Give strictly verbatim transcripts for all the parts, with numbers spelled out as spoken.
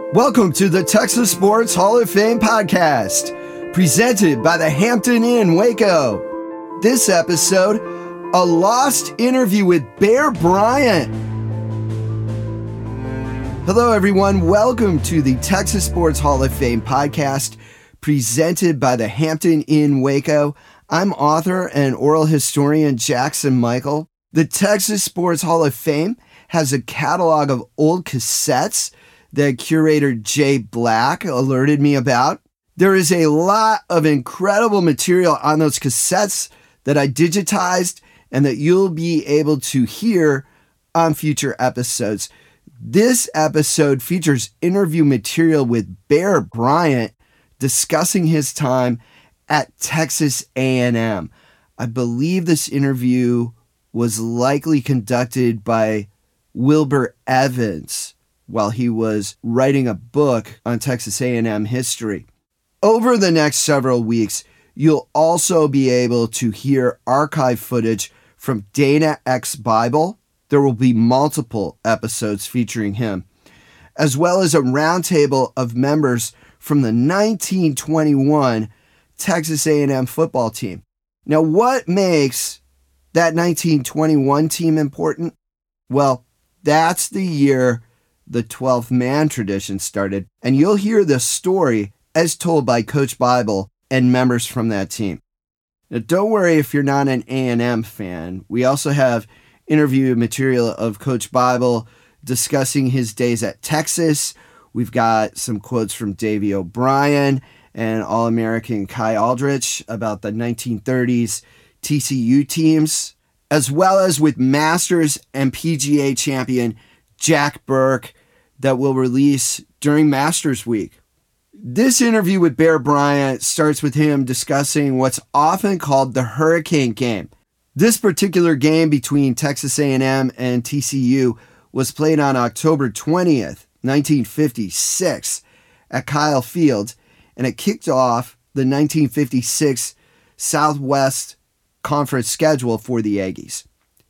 Welcome to the Texas Sports Hall of Fame podcast, presented by the Hampton Inn, Waco. This episode, a lost interview with Bear Bryant. Hello, everyone. Welcome to the Texas Sports Hall of Fame podcast, presented by the Hampton Inn, Waco. I'm author and oral historian Jackson Michael. The Texas Sports Hall of Fame has a catalog of old cassettes that curator Jay Black alerted me about. There is a lot of incredible material on those cassettes that I digitized and that you'll be able to hear on future episodes. This episode features interview material with Bear Bryant discussing his time at Texas A and M. I believe this interview was likely conducted by Wilbur Evans while he was writing a book on Texas A and M history. Over the next several weeks, you'll also be able to hear archive footage from Dana X Bible. There will be multiple episodes featuring him, as well as a roundtable of members from the nineteen twenty-one Texas A and M football team. Now, what makes that nineteen twenty-one team important? Well, that's the year the twelfth man tradition started, and you'll hear the story as told by Coach Bible and members from that team. Now, don't worry if you're not an A and M fan. We also have interview material of Coach Bible discussing his days at Texas. We've got some quotes from Davey O'Brien and All-American Kai Aldrich about the nineteen thirties T C U teams, as well as with Masters and P G A champion Jack Burke that will release during Masters Week. This interview with Bear Bryant starts with him discussing what's often called the Hurricane Game. This particular game between Texas A and M and T C U was played on October twentieth, nineteen fifty-six at Kyle Field, and it kicked off the nineteen fifty-six Southwest Conference schedule for the Aggies.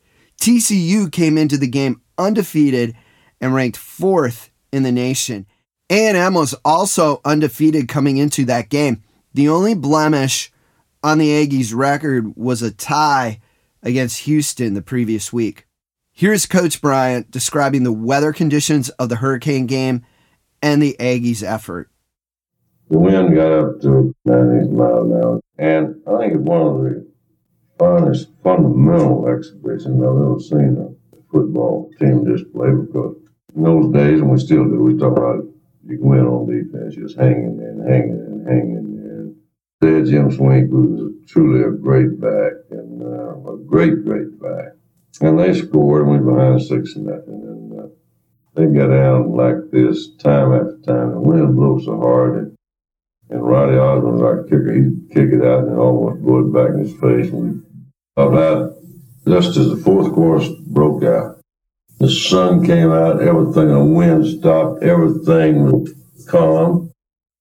T C U came into the game undefeated and ranked fourth in the nation. A and M was also undefeated coming into that game. The only blemish on the Aggies' record was a tie against Houston the previous week. Here's Coach Bryant describing the weather conditions of the Hurricane Game and the Aggies' effort. The wind got up to ninety miles an hour, and I think it's one of the finest fundamental exhibitions I've ever seen a football team display, because in those days, and we still do, we talk about you can win on defense, just hanging and hanging and hanging. And there, Jim Swink was truly a great back, and uh, a great, great back. And they scored and went behind six to nothing. And uh, they got down like this time after time. The wind blew so hard, and, and Roddy Osmond was our kicker. He'd kick it out and almost blow it back in his face. And we, about just as the fourth quarter broke out, the sun came out, everything, the wind stopped, everything was calm.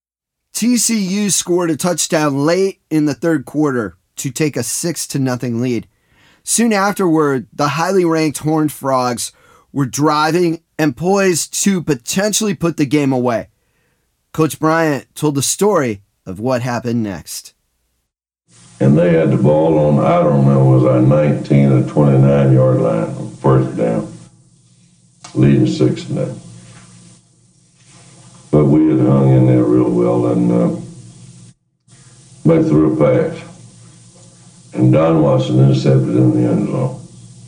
T C U scored a touchdown late in the third quarter to take a six to nothing lead. Soon afterward, the highly ranked Horned Frogs were driving and poised to potentially put the game away. Coach Bryant told the story of what happened next. And they had the ball on, I don't know, was our nineteen or twenty-nine yard line on first down, leading six to nothing. But we had hung in there real well, and uh, they threw a pass. And Don Watson intercepted in the end zone.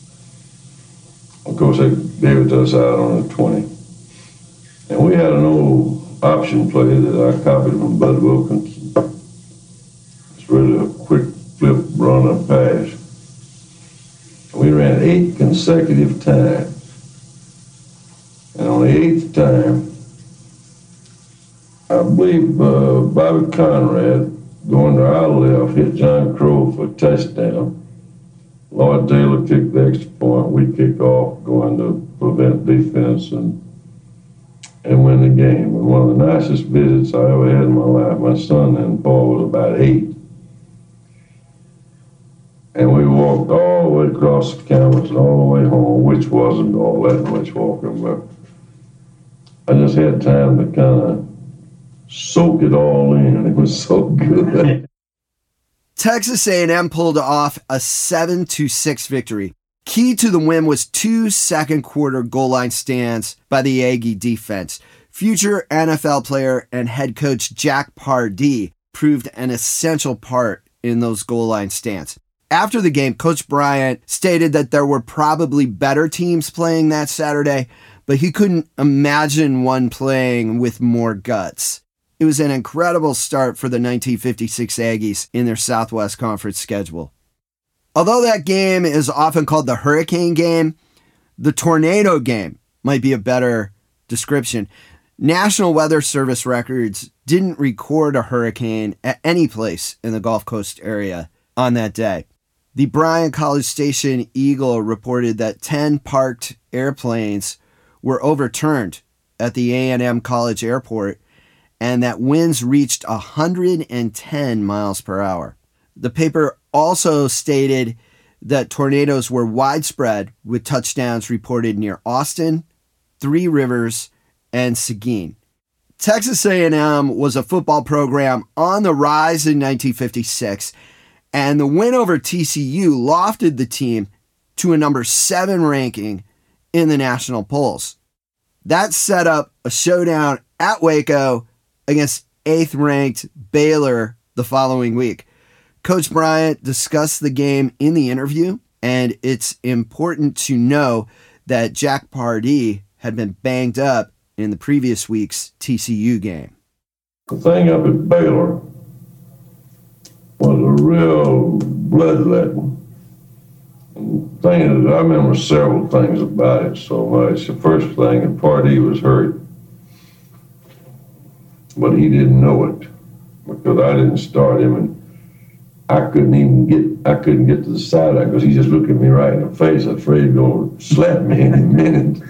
Of course, they gave it to us out on the twenty. And we had an old option play that I copied from Bud Wilkinson. It's really a quick flip, run, and pass. And we ran eight consecutive times. And on the eighth time, I believe uh, Bobby Conrad, going to our left, hit John Crow for a touchdown. Lloyd Taylor kicked the extra point. We kicked off, going to prevent defense and and win the game. It was one of the nicest visits I ever had in my life. My son then, Paul, was about eight. And we walked all the way across the campus and all the way home, which wasn't all that much walking, but I just had time to kind of soak it all in. It was so good. Texas A and M pulled off a seven to six victory. Key to the win was two second quarter goal line stands by the Aggie defense. Future N F L player and head coach Jack Pardee proved an essential part in those goal line stands. After the game, Coach Bryant stated that there were probably better teams playing that Saturday, but he couldn't imagine one playing with more guts. It was an incredible start for the nineteen fifty-six Aggies in their Southwest Conference schedule. Although that game is often called the Hurricane game, the Tornado game might be a better description. National Weather Service records didn't record a hurricane at any place in the Gulf Coast area on that day. The Bryan College Station Eagle reported that ten parked airplanes were overturned at the A and M College Airport and that winds reached one hundred ten miles per hour. The paper also stated that tornadoes were widespread with touchdowns reported near Austin, Three Rivers, and Seguin. Texas A and M was a football program on the rise in nineteen fifty-six, and the win over T C U lofted the team to a number seven ranking in the national polls. That set up a showdown at Waco against eighth-ranked Baylor the following week. Coach Bryant discussed the game in the interview, and it's important to know that Jack Pardee had been banged up in the previous week's T C U game. The thing up at Baylor was a real bloodletting. The thing is, I remember several things about it so much. The first thing, that Pardee was hurt, but he didn't know it because I didn't start him, and I couldn't even get, I couldn't get to the sideline because he just looked at me right in the face, afraid he'd go slap me any minute.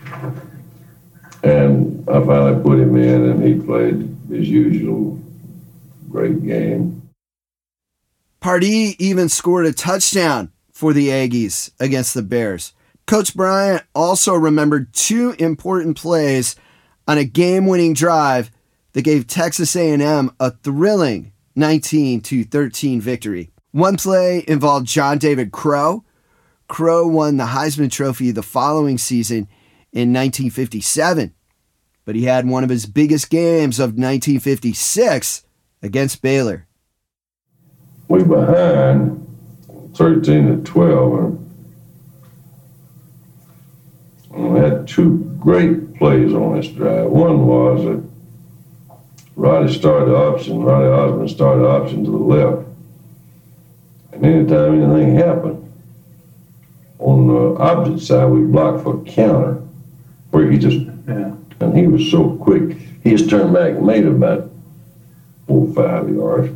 And I finally put him in, and he played his usual great game. Pardee even scored a touchdown for the Aggies against the Bears. Coach Bryant also remembered two important plays on a game-winning drive that gave Texas A and M a thrilling nineteen to thirteen victory. One play involved John David Crow. Crow won the Heisman Trophy the following season in nineteen fifty-seven, but he had one of his biggest games of nineteen fifty-six against Baylor. We behind thirteen to twelve, and we had two great plays on this drive. One was that Roddy started the option, Roddy Osmond started the option to the left, and anytime anything happened, on the opposite side, we blocked for a counter, where he just, yeah. And he was so quick, he just turned back and made about four or five yards.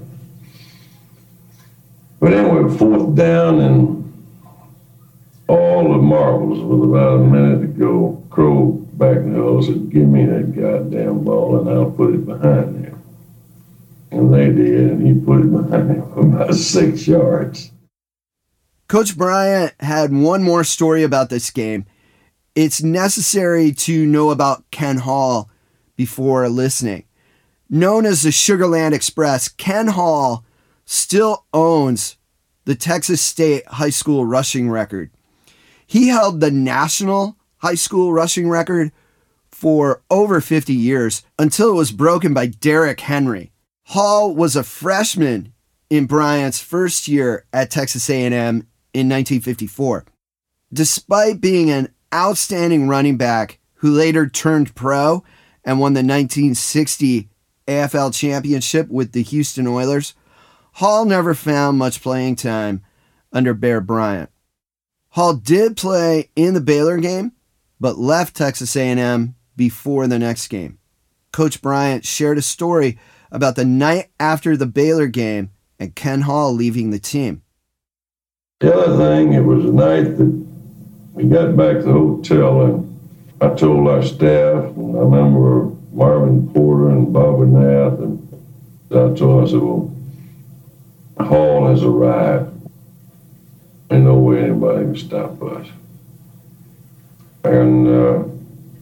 But anyway, fourth down, and all the marbles, with about a minute to go, Crow back in the hole said, "Give me that goddamn ball and I'll put it behind there." And they did, and he put it behind him for about six yards. Coach Bryant had one more story about this game. It's necessary to know about Ken Hall before listening. Known as the Sugarland Express, Ken Hall still owns the Texas State high school rushing record. He held the national high school rushing record for over fifty years until it was broken by Derrick Henry. Hall was a freshman in Bryant's first year at Texas A and M in nineteen fifty-four. Despite being an outstanding running back who later turned pro and won the nineteen sixty A F L championship with the Houston Oilers, Hall never found much playing time under Bear Bryant. Hall did play in the Baylor game, but left Texas A and M before the next game. Coach Bryant shared a story about the night after the Baylor game and Ken Hall leaving the team. The other thing, it was a night that we got back to the hotel, and I told our staff, and I remember Marvin Porter and Bob Nath, and I told them, I said, well, Hall has arrived. Ain't no way anybody can stop us. And uh,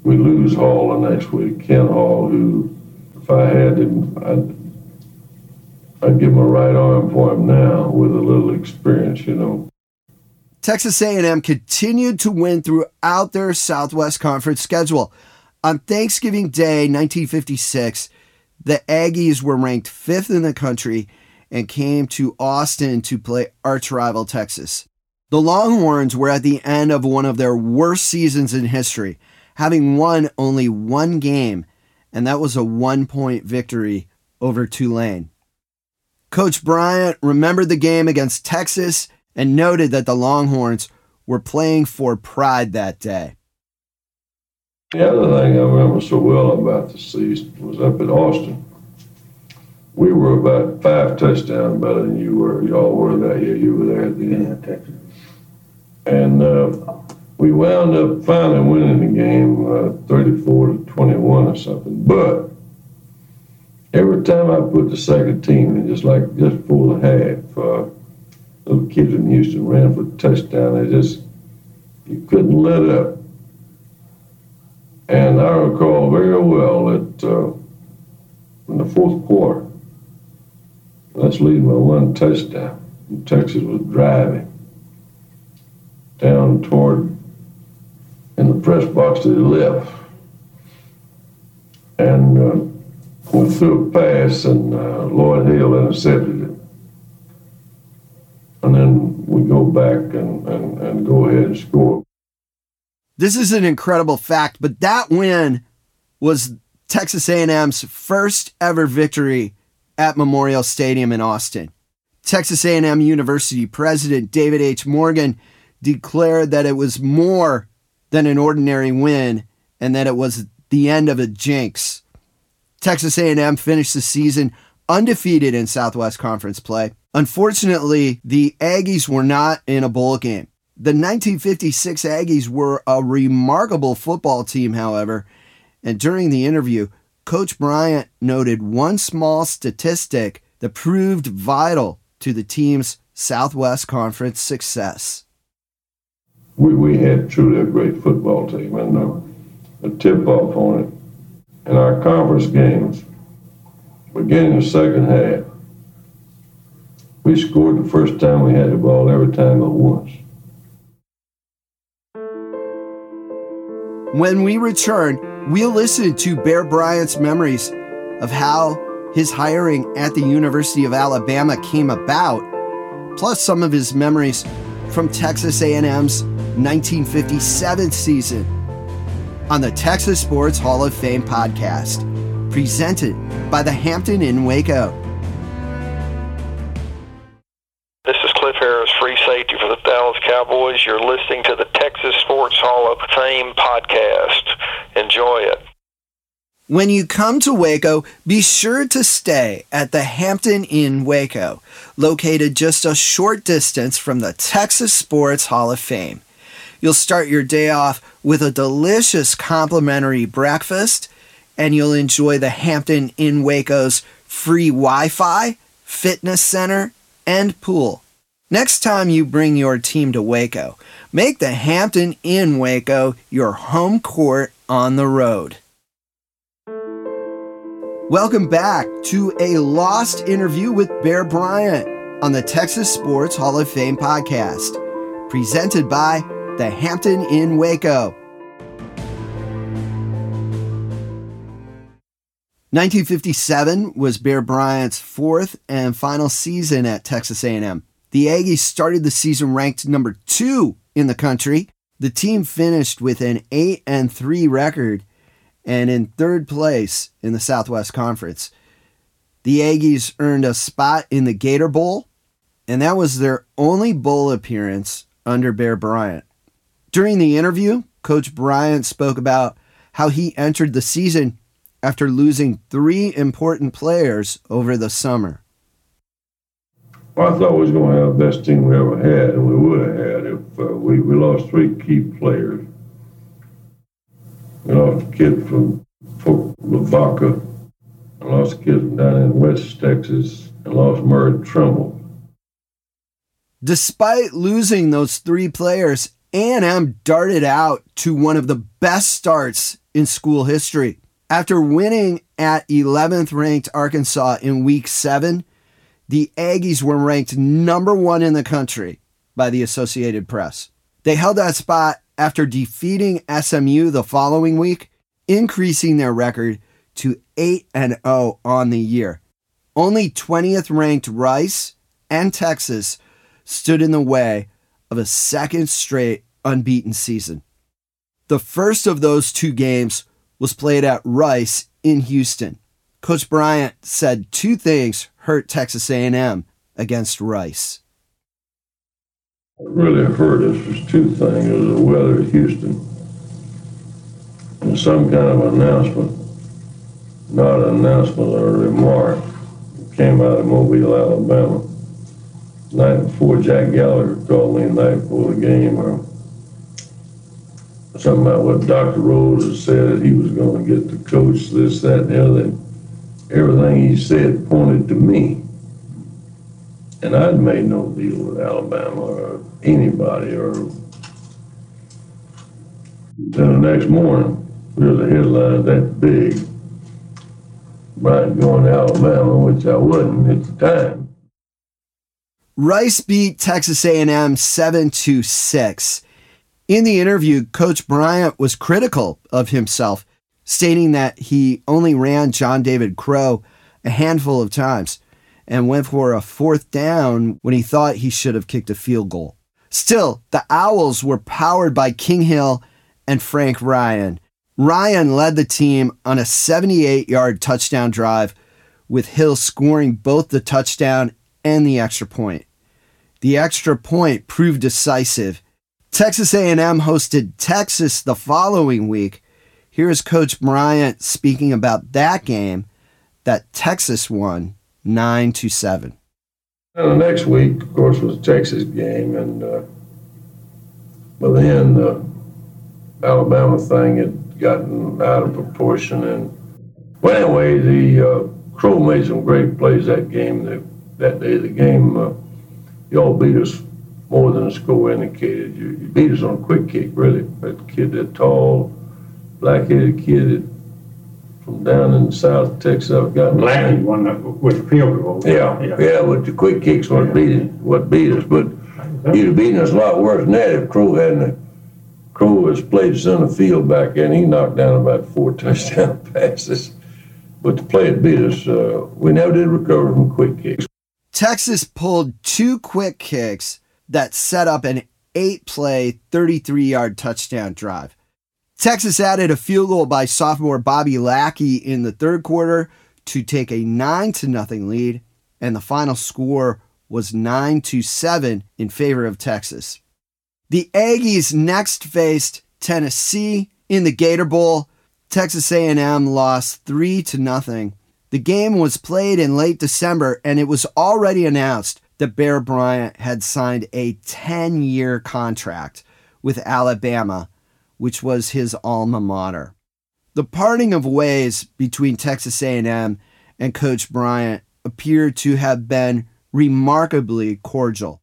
we lose Hall the next week. Ken Hall, who, if I had him, I'd, I'd give him a right arm for him now with a little experience, you know. Texas A and M continued to win throughout their Southwest Conference schedule. On Thanksgiving Day, nineteen fifty-six, the Aggies were ranked fifth in the country and came to Austin to play arch-rival Texas. The Longhorns were at the end of one of their worst seasons in history, having won only one game, and that was a one-point victory over Tulane. Coach Bryant remembered the game against Texas and noted that the Longhorns were playing for pride that day. The other thing I remember so well about the season was up at Austin. We were about five touchdowns better than you were. Y'all were that year. You were there at the end. Yeah, Texas. And uh, we wound up finally winning the game uh, thirty-four to twenty-one or something. But every time I put the second team in, just like just before the half, uh, little kids in Houston ran for a touchdown. They just, you couldn't let up. And I recall very well that uh, in the fourth quarter, let's lead by one touchdown. And Texas was driving down toward, in the press box to the left. And uh, we threw a pass, and uh, Lloyd Hale intercepted it. And then we go back and, and, and go ahead and score. This is an incredible fact, but that win was Texas A and M's first ever victory at Memorial Stadium in Austin. Texas A and M University President David H. Morgan declared that it was more than an ordinary win and that it was the end of a jinx. Texas A and M finished the season undefeated in Southwest Conference play. Unfortunately, the Aggies were not in a bowl game. The nineteen fifty-six Aggies were a remarkable football team, however, and during the interview, Coach Bryant noted one small statistic that proved vital to the team's Southwest Conference success. We, we had truly a great football team, and uh, a tip-off on it. In our conference games, beginning the second half, we scored the first time we had the ball every time but once. When we return, we'll listen to Bear Bryant's memories of how his hiring at the University of Alabama came about, plus some of his memories from Texas A and M's nineteen fifty-seven season on the Texas Sports Hall of Fame podcast, presented by the Hampton Inn Waco. This is Cliff Harris, free safety for the Dallas Cowboys. You're listening to the Texas Sports Hall of Fame podcast. Enjoy it. When you come to Waco, be sure to stay at the Hampton Inn Waco, located just a short distance from the Texas Sports Hall of Fame. You'll start your day off with a delicious complimentary breakfast, and you'll enjoy the Hampton Inn Waco's free Wi-Fi, fitness center, and pool. Next time you bring your team to Waco, make the Hampton Inn Waco your home court on the road. Welcome back to a lost interview with Bear Bryant on the Texas Sports Hall of Fame podcast, presented by the Hampton Inn Waco. nineteen fifty-seven was Bear Bryant's fourth and final season at Texas A and M. The Aggies started the season ranked number two in the country. The team finished with an eight and three record and in third place in the Southwest Conference. The Aggies earned a spot in the Gator Bowl, and that was their only bowl appearance under Bear Bryant. During the interview, Coach Bryant spoke about how he entered the season after losing three important players over the summer. Well, I thought we was going to have the best team we ever had, and we would have had if uh, we, we lost three key players. We lost a kid from Fort Lavaca, and lost a kid from down in West Texas, and lost Murray Trimble. Despite losing those three players, A and M darted out to one of the best starts in school history. After winning at eleventh ranked Arkansas in week seven, the Aggies were ranked number one in the country by the Associated Press. They held that spot after defeating S M U the following week, increasing their record to eight and oh on the year. Only twentieth ranked Rice and Texas stood in the way of a second straight unbeaten season. The first of those two games was played at Rice in Houston. Coach Bryant said two things hurt Texas A and M against Rice. What really hurt us was two things. It was the weather at Houston and some kind of announcement, not an announcement or a remark, it came out of Mobile, Alabama. The night before, Jack Gallagher called me the night before the game, or something about what Doctor Rose had said, that he was going to get the coach, this, that, and the other. Everything he said pointed to me. And I'd made no deal with Alabama or anybody. Or then the next morning, there's a headline that big, Bryant going to Alabama, which I wasn't at the time. Rice beat Texas A and M seven to six. In the interview, Coach Bryant was critical of himself, stating that he only ran John David Crow a handful of times and went for a fourth down when he thought he should have kicked a field goal. Still, the Owls were powered by King Hill and Frank Ryan. Ryan led the team on a seventy-eight-yard touchdown drive, with Hill scoring both the touchdown and the extra point. The extra point proved decisive. Texas A and M hosted Texas the following week. Here's Coach Bryant speaking about that game that Texas won nine to seven. And the next week, of course, was the Texas game, and uh, by then the Alabama thing had gotten out of proportion. And well, anyway, the uh, Crow made some great plays that game. That, that day of the game, uh, y'all beat us more than the score indicated. You, you beat us on a quick kick, really. That kid, that tall, black-headed kid that from down in South Texas, I've gotten. Blackie won the, with the field goal. Yeah, yeah, yeah, but the quick kicks what yeah. beat it, what beat us. But you'd have beaten us a lot worse than that if Crow hadn't. Crow has played center field back there, and he knocked down about four touchdown passes. But the play had beat us. Uh, we never did recover from quick kicks. Texas pulled two quick kicks that set up an eight-play, thirty-three-yard touchdown drive. Texas added a field goal by sophomore Bobby Lackey in the third quarter to take a nine to nothing lead, and the final score was nine to seven in favor of Texas. The Aggies next faced Tennessee in the Gator Bowl. Texas A and M lost three to nothing. The game was played in late December, and it was already announced that Bear Bryant had signed a ten-year contract with Alabama, which was his alma mater. The parting of ways between Texas A and M and Coach Bryant appeared to have been remarkably cordial.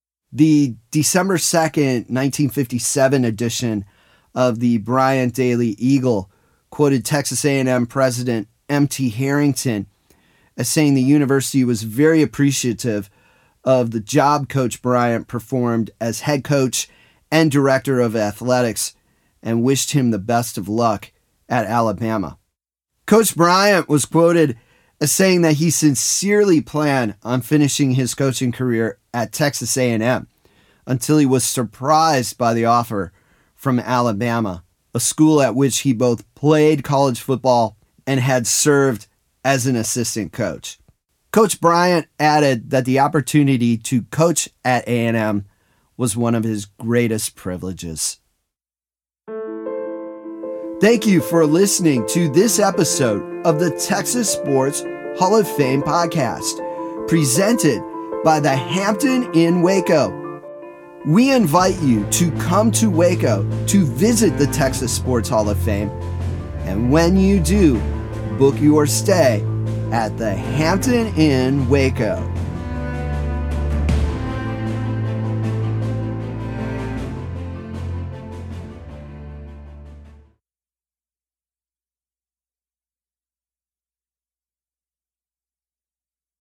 The December second, nineteen fifty-seven edition of the Bryant Daily Eagle quoted Texas A and M President M T Harrington as saying the university was very appreciative of the job Coach Bryant performed as head coach and director of athletics, and wished him the best of luck at Alabama. Coach Bryant was quoted as saying that he sincerely planned on finishing his coaching career at Texas A and M until he was surprised by the offer from Alabama, a school at which he both played college football and had served as an assistant coach. Coach Bryant added that the opportunity to coach at A and M was one of his greatest privileges. Thank you for listening to this episode of the Texas Sports Hall of Fame podcast, presented by the Hampton Inn Waco. We invite you to come to Waco to visit the Texas Sports Hall of Fame, and when you do, book your stay at the Hampton Inn Waco.